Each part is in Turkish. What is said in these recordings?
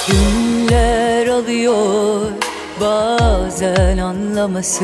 Günler alıyor bazen anlaması.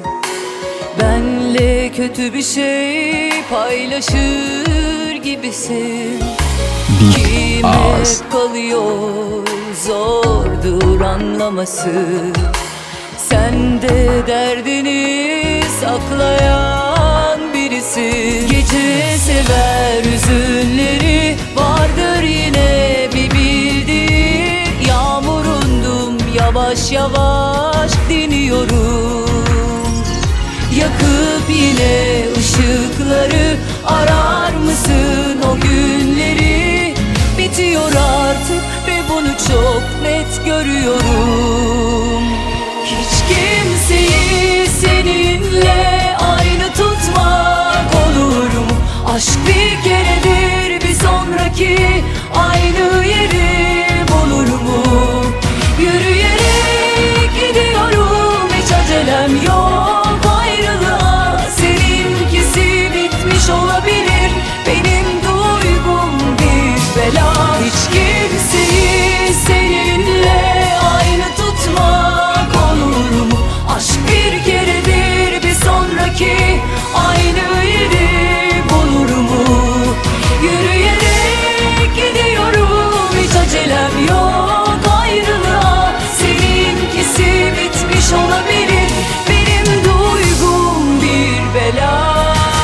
Benle kötü bir şey paylaşır gibisin. Kim hep kalıyor, zordur anlaması. Sen de derdini saklayan birisin. Gece sever hüzünleri, vardır yine bir bildiği. Yağmurundum, yavaş yavaş diniyorum. Yakıp yine ışıkları, arar mısın o günleri? Bitiyor artık ve bunu çok net görüyorum. Hiç kimseyi seninle aynı tutmak olur mu? Aşk bir keredir, bir sonraki aynı yeri bulur mu? Yürüyerek gidiyorum, hiç acelem yok ayrılığa. Seninkisi bitmiş olabilir, benim duygum bir bela. Hiç kimseyi seninle aynı tutmak olur mu? Aşk bir keredir, bir sonraki aynı yeri bulur mu? Yürüyerek gidiyorum, hiç acelem yok ayrılığa. Seninkisi bitmiş olabilir, benim duygum bir bela.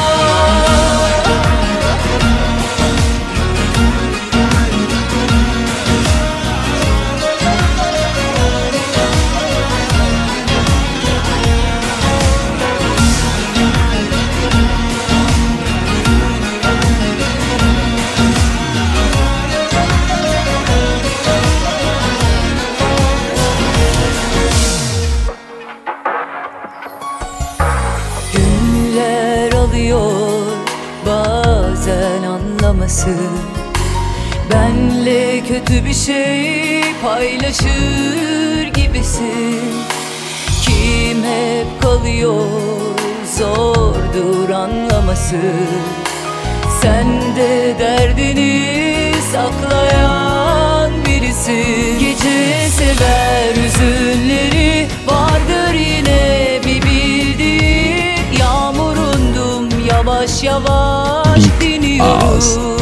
Günler alıyor bazen anlaması. Benle kötü bir şey paylaşır gibisin. Kim hep kalıyor, zordur anlaması. Sen de derdini saklayan birisin. Gece sever hüzünleri, vardır yine bir bildiği. Yağmurundum, yavaş yavaş diniyorum.